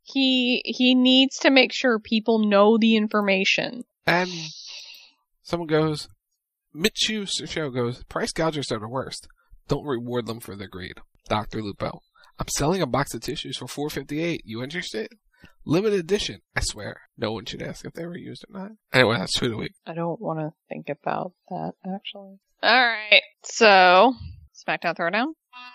He he needs to make sure people know the information. And someone goes, Mitchu Show goes, price gougers are the worst. Don't reward them for their greed. Doctor Lupo, I'm selling a box of tissues for four fifty-eight. You interested? Limited edition. I swear, no one should ask if they were used or not. Anyway, that's Tweet of the Week. I don't want to think about that, actually. Alright, so, SmackDown Throwdown.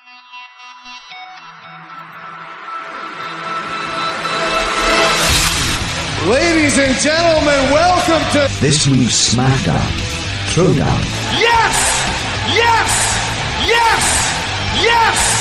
Ladies and gentlemen, welcome to this week's SmackDown Throwdown. Yes! Yes! Yes! Yes!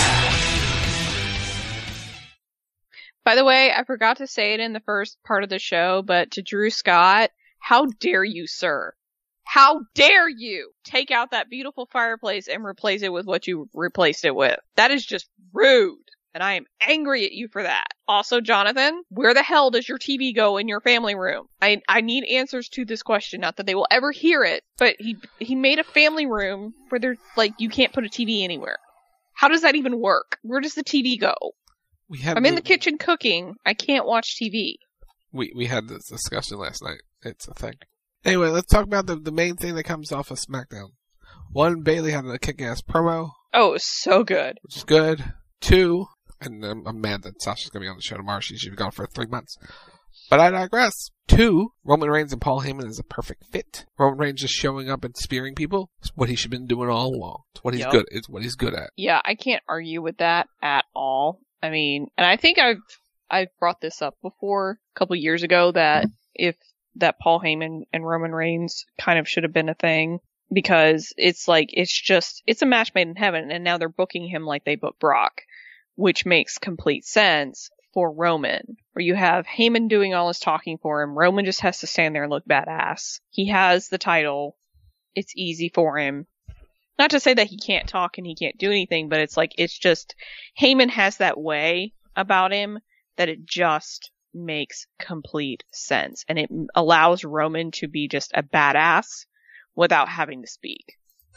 By the way, I forgot to say it in the first part of the show, but to Drew Scott, how dare you, sir? How dare you take out that beautiful fireplace and replace it with what you replaced it with? That is just rude, and I am angry at you for that. Also, Jonathan, where the hell does your T V go in your family room? I I need answers to this question. Not that they will ever hear it, but he he made a family room where there's, like, you can't put a T V anywhere. How does that even work? Where does the T V go? We had I'm the, in the kitchen cooking. I can't watch T V. We we had this discussion last night. It's a thing. Anyway, let's talk about the, the main thing that comes off of SmackDown. One, Bayley had a kick-ass promo. Oh, it was so good. Which is good. Two, And I'm, I'm mad that Sasha's going to be on the show tomorrow. She should be gone for three months. But I digress. Two, Roman Reigns and Paul Heyman is a perfect fit. Roman Reigns just showing up and spearing people is what he should have been doing all along. It's what he's Yep. good. It's what he's good at. Yeah, I can't argue with that at all. I mean, and I think I've I've brought this up before a couple years ago that if that Paul Heyman and Roman Reigns kind of should have been a thing, because it's like it's just it's a match made in heaven, and now they're booking him like they booked Brock, which makes complete sense for Roman, where you have Heyman doing all his talking for him. Roman just has to stand there and look badass. He has the title. It's easy for him. Not to say that he can't talk and he can't do anything, but it's like, it's just, Heyman has that way about him that it just makes complete sense. And it allows Roman to be just a badass without having to speak.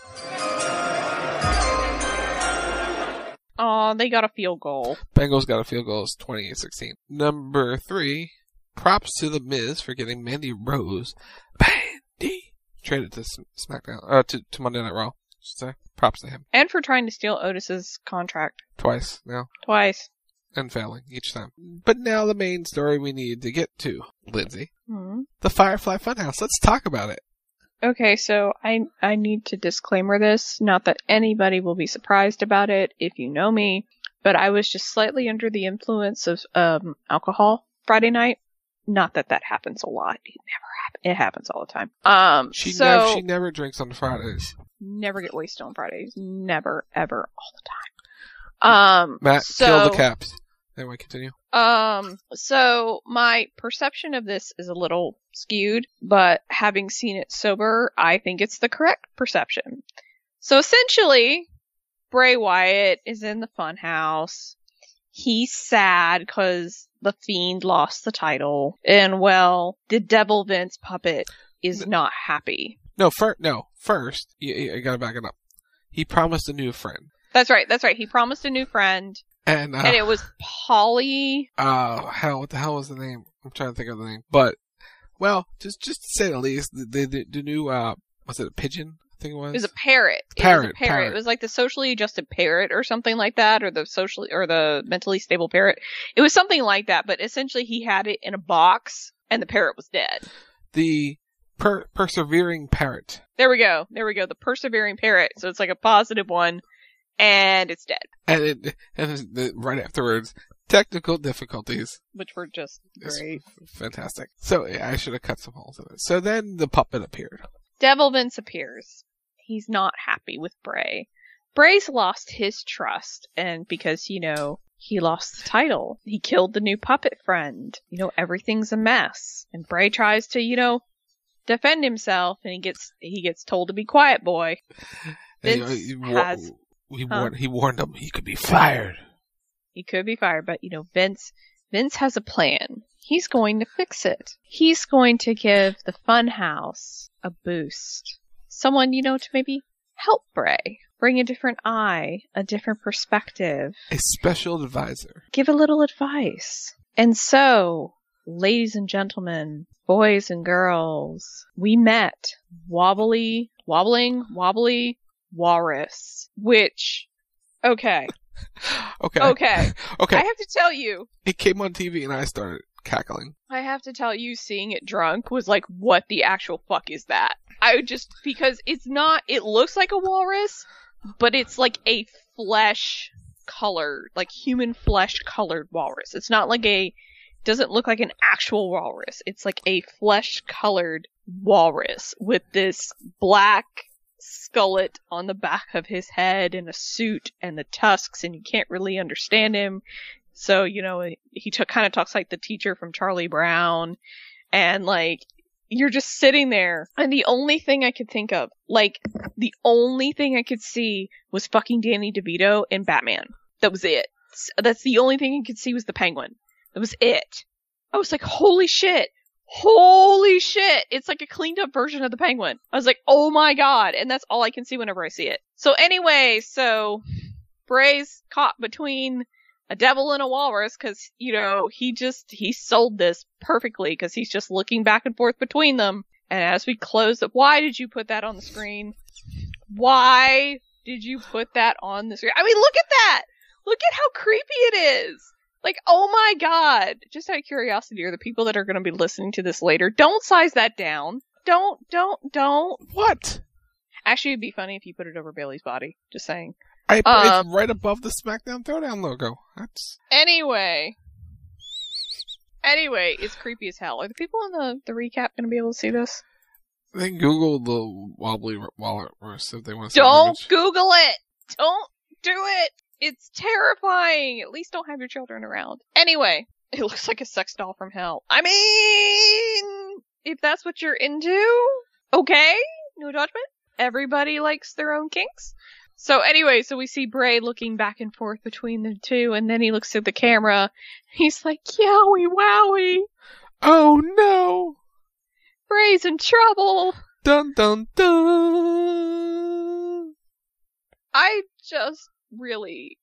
Aw, they got a field goal. Bengals got a field goal. It's twenty-eight sixteen. Number three, props to The Miz for getting Mandy Rose, Mandy, traded to SmackDown, uh, to, to Monday Night Raw. So, props to him. And for trying to steal Otis's contract. Twice now. Twice. And failing each time. But now the main story we need to get to, Lindsay. Hmm. The Firefly Funhouse. Let's talk about it. Okay, so I I need to disclaimer this. Not that anybody will be surprised about it if you know me, but I was just slightly under the influence of um alcohol Friday night. Not that that happens a lot. It never happens. It happens all the time. Um, She so never, she never drinks on Fridays. never get wasted on Fridays. Never, ever, all the time. Um, Matt, so, kill the caps. Anyway, continue. Um, so my perception of this is a little skewed, but having seen it sober, I think it's the correct perception. So essentially, Bray Wyatt is in the funhouse. He's sad because the Fiend lost the title. And well, the Devil Vince puppet is not happy. No, fir- no. First, you, you gotta back it up. He promised a new friend. That's right, that's right. He promised a new friend. And, uh, and it was Polly. Oh, hell, what the hell was the name? I'm trying to think of the name. But, well, just just to say the least, the, the, the new, uh, was it a pigeon? I think it was. It was a parrot. Parrot, it was a parrot. parrot. It was like the socially adjusted parrot or something like that, or the socially, or the mentally stable parrot. It was something like that, but essentially he had it in a box, and the parrot was dead. The per- persevering parrot. There we go. There we go. The persevering parrot. So it's like a positive one. And it's dead. And it, and the, right afterwards, technical difficulties. Which were just great. It's fantastic. So, yeah, I should have cut some holes in it. So then the puppet appeared. Devil Vince appears. He's not happy with Bray. Bray's lost his trust, and because, you know, he lost the title. He killed the new puppet friend. You know, everything's a mess. And Bray tries to, you know, defend himself, and he gets he gets told to be quiet, boy. Vince he, he, has... He Huh? warned, he warned him he could be fired. He could be fired, but you know, Vince, Vince has a plan. He's going to fix it. He's going to give the Funhouse a boost. Someone, you know, to maybe help Bray. Bring a different eye, a different perspective. A special advisor. Give a little advice. And so, ladies and gentlemen, boys and girls, we met Wobbly, Wobbling, Wobbly, Walrus, which, okay. Okay. Okay. Okay. I have to tell you. It came on T V and I started cackling. I have to tell you, seeing it drunk was like, what the actual fuck is that? I would just, because it's not, it looks like a walrus, but it's like a flesh colored, like human flesh colored walrus. It's not like a, doesn't look like an actual walrus. It's like a flesh colored walrus with this black skullet on the back of his head and a suit and the tusks, and you can't really understand him. So, you know, he took, kind of talks like the teacher from Charlie Brown, and like, you're just sitting there, and the only thing I could think of, like, the only thing I could see was fucking Danny DeVito in Batman. That was it. That's the only thing I could see was the Penguin. That was it. I was like, holy shit. Holy shit! It's like a cleaned up version of the Penguin. I was like, oh my god, and that's all I can see whenever I see it. So anyway, so Bray's caught between a devil and a walrus because, you know, he just, he sold this perfectly because he's just looking back and forth between them. And as we close up, why did you put that on the screen? Why did you put that on the screen? I mean, look at that! Look at how creepy it is. Like, oh my god. Just out of curiosity, are the people that are going to be listening to this later, don't size that down. Don't, don't, don't. What? Actually, it'd be funny if you put it over Bailey's body. Just saying. I, Um, it's right above the SmackDown Throwdown logo. That's Anyway. Anyway, it's creepy as hell. Are the people in the, the recap going to be able to see this? They can Google the wobbly walrus if they want to see Don't the image. Google it! Don't do it! It's terrifying! At least don't have your children around. Anyway, it looks like a sex doll from hell. I mean, if that's what you're into, okay, no judgment. Everybody likes their own kinks. So anyway, so we see Bray looking back and forth between the two, and then he looks at the camera. He's like, yowie wowie! Oh no! Bray's in trouble! Dun dun dun! I just really...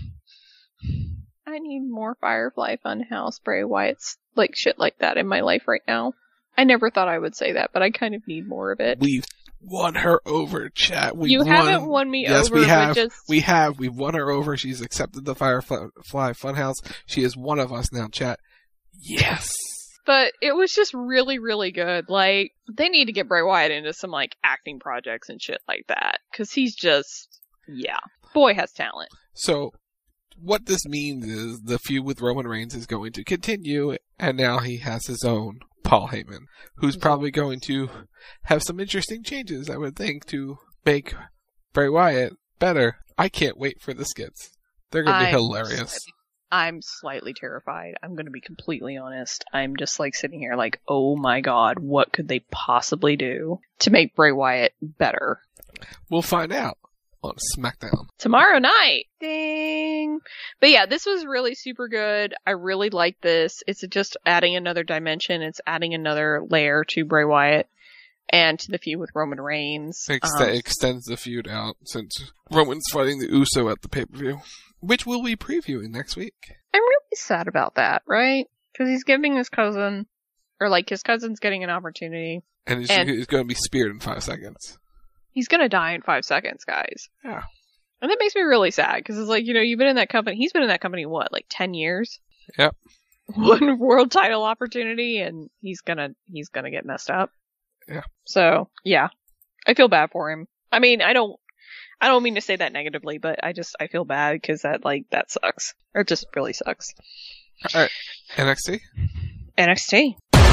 I need more Firefly Funhouse Bray Wyatt's like shit like that in my life right now. I never thought I would say that, but I kind of need more of it. We've won her over, chat. We've You won. haven't won me yes, over, we have. but just... We have. We've won her over. She's accepted the Firefly Funhouse. She is one of us now, chat. Yes! But it was just really, really good. Like, they need to get Bray Wyatt into some, like, acting projects and shit like that. Cause he's just, yeah. Boy has talent. So, what this means is the feud with Roman Reigns is going to continue, and now he has his own Paul Heyman, who's probably going to have some interesting changes, I would think, to make Bray Wyatt better. I can't wait for the skits. They're going to be I'm hilarious. Slightly, I'm slightly terrified. I'm going to be completely honest. I'm just like sitting here like, oh my god, what could they possibly do to make Bray Wyatt better? We'll find out on SmackDown tomorrow night. Ding. But yeah, this was really super good. I really like this. It's just adding another dimension. It's adding another layer to Bray Wyatt and to the feud with Roman Reigns. Ext- Um, extends the feud out since Roman's fighting the Uso at the pay-per-view, which we'll be previewing next week. I'm really sad about that, right? Because he's giving his cousin, or like his cousin's getting an opportunity. And he's, and he's going to be speared in five seconds. he's gonna die in five seconds, guys. Yeah. And that makes me really sad, because it's like, you know, you've been in that company, he's been in that company, what, like ten years? Yep. One world title opportunity, and he's gonna, he's gonna get messed up. Yeah. So, yeah. I feel bad for him. I mean, I don't, I don't mean to say that negatively, but I just, I feel bad, because that, like, that sucks. Or it just really sucks. Alright. N X T? N X T.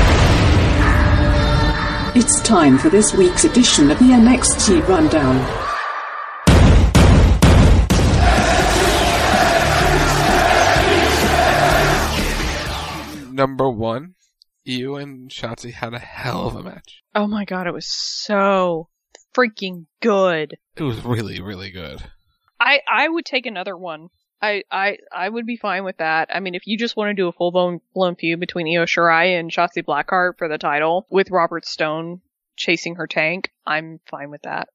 It's time for this week's edition of the N X T Rundown. Number one, Io and Shotzi had a hell of a match. Oh my god, it was so freaking good. It was really, really good. I, I would take another one. I, I, I would be fine with that. I mean, if you just want to do a full blown, blown feud between Io Shirai and Shotzi Blackheart for the title with Robert Stone chasing her tank, I'm fine with that.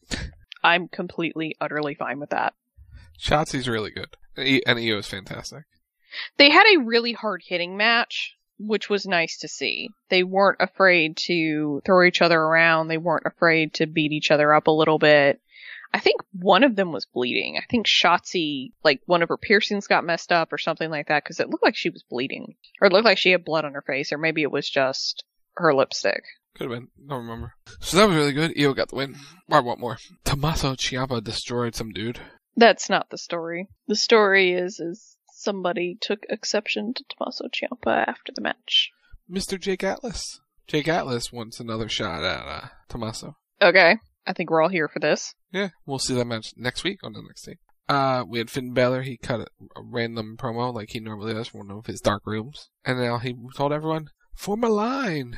I'm completely, utterly fine with that. Shotzi's really good. And Io is fantastic. They had a really hard hitting match, which was nice to see. They weren't afraid to throw each other around. They weren't afraid to beat each other up a little bit. I think one of them was bleeding. I think Shotzi, like, one of her piercings got messed up or something like that, because it looked like she was bleeding. Or it looked like she had blood on her face, or maybe it was just her lipstick. Could have been. Don't remember. So that was really good. Io got the win. I want more. Tommaso Ciampa destroyed some dude. That's not the story. The story is, is somebody took exception to Tommaso Ciampa after the match. Mister Jake Atlas. Jake Atlas wants another shot at uh, Tommaso. Okay. I think we're all here for this. Yeah, we'll see that match next week on N X T. Uh, we had Finn Balor. He cut a random promo like he normally does from one of his dark rooms. And now he told everyone, form a line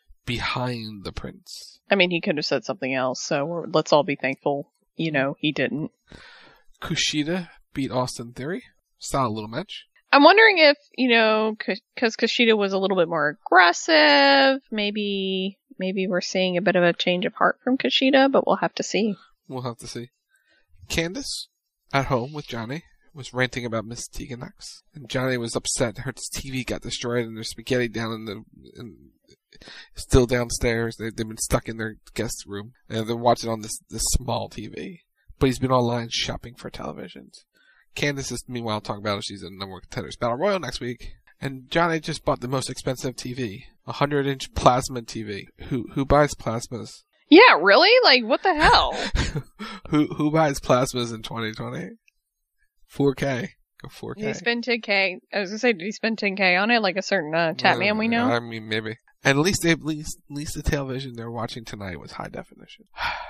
behind the prince. I mean, he could have said something else, so we're, let's all be thankful, you know, he didn't. Kushida beat Austin Theory. Solid little match. I'm wondering if, you know, because Kushida was a little bit more aggressive, maybe maybe we're seeing a bit of a change of heart from Kushida, but we'll have to see. We'll have to see. Candice, at home with Johnny, was ranting about Miss Tegan Knox. And Johnny was upset. Her T V got destroyed and there's spaghetti down in the... In, still downstairs. They, they've been stuck in their guest room. And they're watching on this, this small T V. But he's been online shopping for televisions. Candace is meanwhile talking about if she's in the number one contenders battle royal next week. And Johnny just bought the most expensive T V, a hundred inch plasma T V. Who who buys plasmas? Yeah, really? Like, what the hell? who who buys plasmas in twenty twenty? four K. Go four K. Did he spend ten K? I was gonna say, did he spend ten K on it? Like a certain uh, tap man we know? I mean, maybe. And at least they, at least, at least the television they're watching tonight was high definition.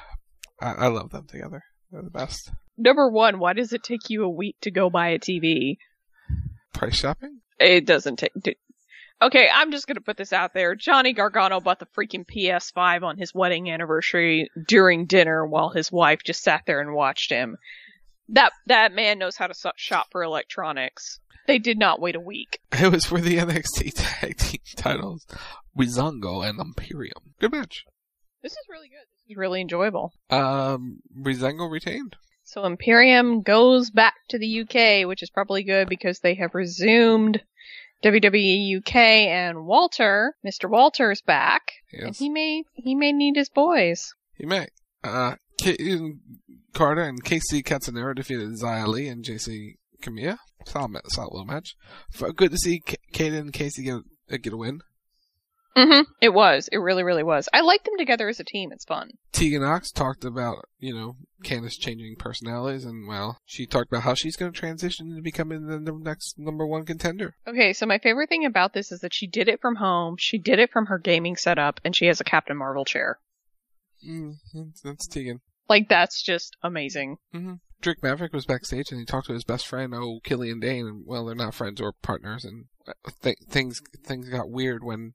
I, I love them together. They're the best. Number one, why does it take you a week to go buy a T V? Price shopping? It doesn't take... D- okay, I'm just gonna put this out there. Johnny Gargano bought the freaking P S five on his wedding anniversary during dinner while his wife just sat there and watched him. That that man knows how to shop for electronics. They did not wait a week. It was for the N X T Tag Team titles. Breezango and Imperium. Good match. This is really good. This is really enjoyable. Um, Breezango retained. So Imperium goes back to the U K, which is probably good because they have resumed W W E U K, and Walter, Mister Walter's back, yes. And he may he may need his boys. He may. Uh, K- Carter and K C Katsunura defeated Xia Li and J C Kamiya. Solid, solid little match. Good to see K- Kaden and Casey get a, get a win. Mm-hmm. It was. It really, really was. I like them together as a team. It's fun. Tegan Knox talked about, you know, Candice changing personalities, and, well, she talked about how she's going to transition into becoming the next number one contender. Okay, so my favorite thing about this is that she did it from home, she did it from her gaming setup, and she has a Captain Marvel chair. Mm, that's Tegan. Like, that's just amazing. Mm-hmm. Drake Maverick was backstage, and he talked to his best friend, oh, Killian Dane, and, well, they're not friends or partners, and th- things things got weird when...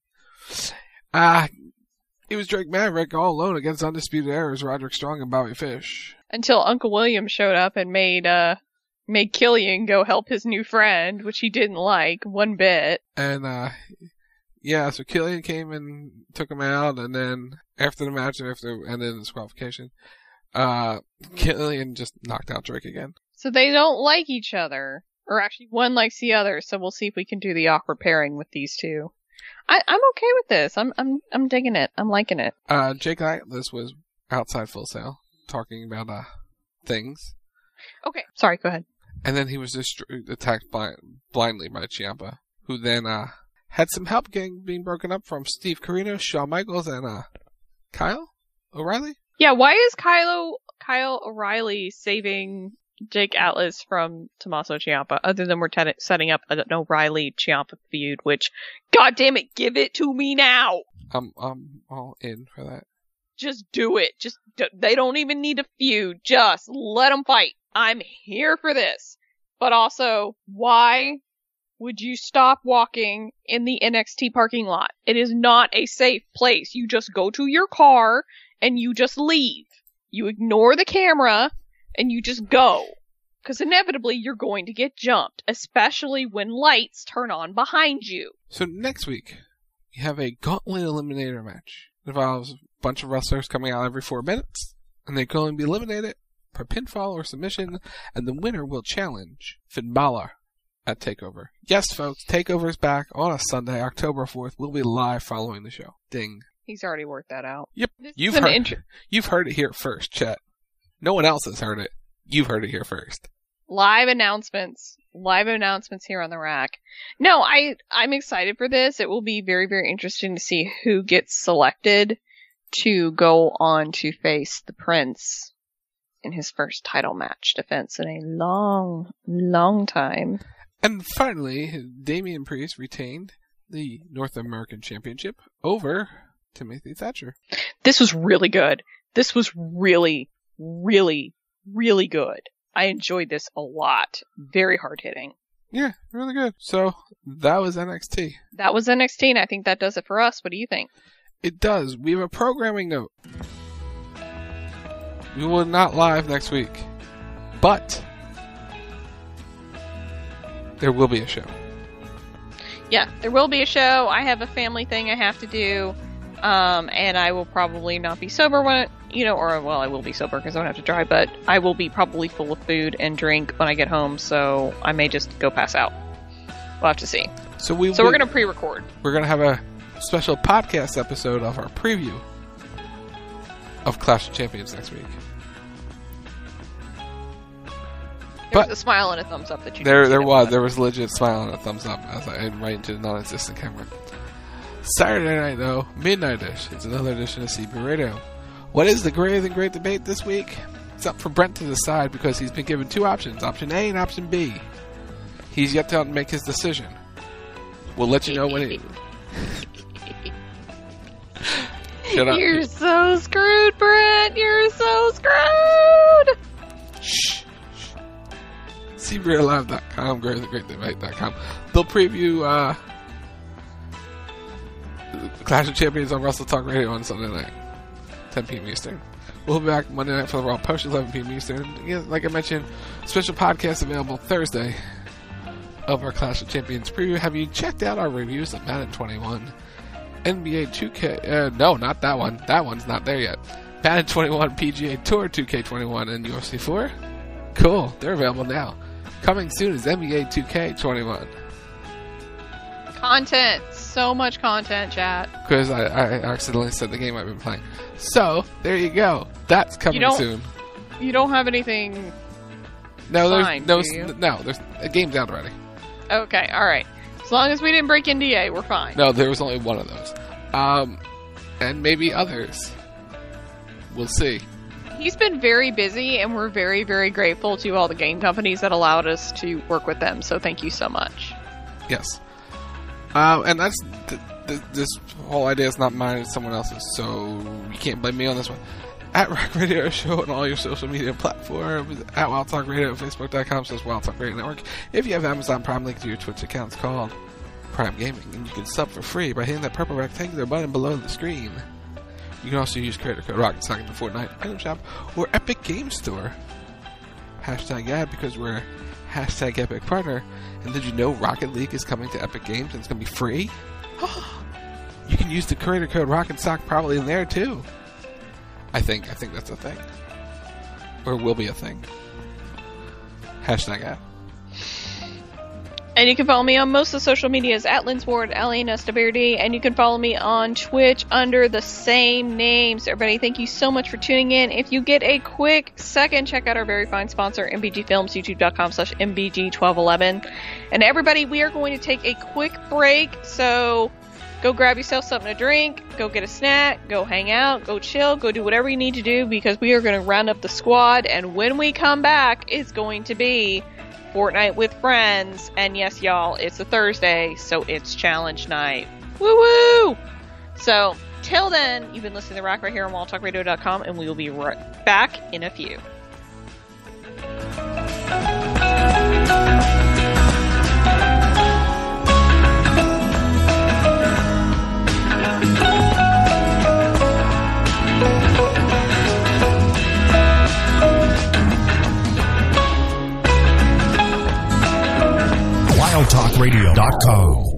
Ah, uh, it was Drake Maverick all alone against Undisputed Era's Roderick Strong and Bobby Fish. Until Uncle William showed up and made uh made Killian go help his new friend, which he didn't like one bit. And uh yeah, so Killian came and took him out, and then after the match and after and then the disqualification, uh Killian just knocked out Drake again. So they don't like each other, or actually one likes the other. So we'll see if we can do the awkward pairing with these two. I, I'm okay with this. I'm I'm I'm digging it. I'm liking it. Uh, Jake Atlas was outside Full Sail talking about uh things. Okay, sorry. Go ahead. And then he was just attacked blind, blindly by Ciampa, who then uh had some help getting being broken up from Steve Corino, Shawn Michaels, and uh Kyle O'Reilly. Yeah, why is Kyle Kyle O'Reilly saving Jake Atlas from Tommaso Ciampa, other than we're t- setting up an O'Reilly Ciampa feud, which, god damn it, give it to me now! I'm, I'm all in for that. Just do it. Just, d- they don't even need a feud. Just let them fight. I'm here for this. But also, why would you stop walking in the N X T parking lot? It is not a safe place. You just go to your car and you just leave. You ignore the camera and you just go. Because inevitably you're going to get jumped, especially when lights turn on behind you. So next week, we have a Gauntlet Eliminator match. It involves a bunch of wrestlers coming out every four minutes, and they can only be eliminated per pinfall or submission, and the winner will challenge Finn Balor at TakeOver. Yes, folks, TakeOver is back on a Sunday, October fourth. We'll be live following the show. Ding. He's already worked that out. Yep. This You've is an heard, intro- you've heard it here first, Chet. No one else has heard it. You've heard it here first. Live announcements. Live announcements here on the rack. No, I, I'm excited for this. It will be very, very interesting to see who gets selected to go on to face the Prince in his first title match defense in a long, long time. And finally, Damian Priest retained the North American Championship over Timothy Thatcher. This was really good. This was really, really, really good. I enjoyed this a lot. Very hard hitting. Yeah, really good. So, that was N X T. That was N X T, and I think that does it for us. What do you think? It does. We have a programming note. We will not live next week. But there will be a show. Yeah, there will be a show. I have a family thing I have to do. Um, and I will probably not be sober when, it, you know, or, well, I will be sober because I don't have to drive, but I will be probably full of food and drink when I get home, so I may just go pass out. We'll have to see. So, we so will, we're going to pre-record. We're going to have a special podcast episode of our preview of Clash of Champions next week. There But was a smile and a thumbs up that you There, didn't there see was. that. There was legit smile and a thumbs up as I aimed right into the non-existent camera. Saturday night, though, Midnight-ish. It's another edition of C B Radio. What is the greater than great debate this week? It's up for Brent to decide because he's been given two options, option A and option B. He's yet to make his decision. We'll let you know when he... Shut up. You're so screwed, Brent. You're so screwed. Shh. C B Radio Live dot com, greater than great debate dot com. They'll preview uh, Clash of Champions on Russell Talk Radio on Sunday night, ten p.m. Eastern. We'll be back Monday night for the Raw post, eleven p.m. Eastern. Again, like I mentioned, special podcast available Thursday of our Clash of Champions preview. Have you checked out our reviews of Madden twenty-one, N B A two K? Uh, no, not that one. That one's not there yet. Madden twenty-one, P G A Tour two K twenty-one, and U F C four? Cool. They're available now. Coming soon is N B A two K twenty-one. Content. So much content, chat. Because I, I accidentally said the game I've been playing. So, there you go. That's coming you don't, soon. You don't have anything No, there's signed, no, do you? no, there's a game's out already. Okay, alright. As long as we didn't break N D A, we're fine. No, there was only one of those. Um, and maybe others. We'll see. He's been very busy, and we're very, very grateful to all the game companies that allowed us to work with them, so thank you so much. Yes. Um, and that's th- th- this whole idea is not mine; it's someone else's. So you can't blame me on this one. At Rock Radio Show on all your social media platforms, at Wild Talk Radio, Facebook dot com slash Wild Talk Radio Network. If you have Amazon Prime, link to your Twitch account. It's called Prime Gaming, and you can sub for free by hitting that purple rectangular button below the screen. You can also use creator code ROCKETSOCK in the Fortnite item shop or Epic Game Store. Hashtag ad because we're hashtag Epic Partner. And did you know Rocket League is coming to Epic Games and it's going to be free? You can use the creator code ROCKETSOCK probably in there too. I think. I think that's a thing. Or will be a thing. Hashtag ad. And you can follow me on most of the social medias at Linz Ward, Allie Nestaverdi, and you can follow me on Twitch under the same name. So everybody, thank you so much for tuning in. If you get a quick second, check out our very fine sponsor, M B G Films, YouTube dot com slash M B G twelve eleven. And everybody, we are going to take a quick break, so go grab yourself something to drink, go get a snack, go hang out, go chill, go do whatever you need to do, because we are going to round up the squad, and when we come back, it's going to be Fortnite with friends, and yes, y'all, it's a Thursday, so it's challenge night. Woo woo! So, till then, you've been listening to Rock right here on Wild Talk Radio dot com, and we will be right back in a few. Wild Talk Radio dot com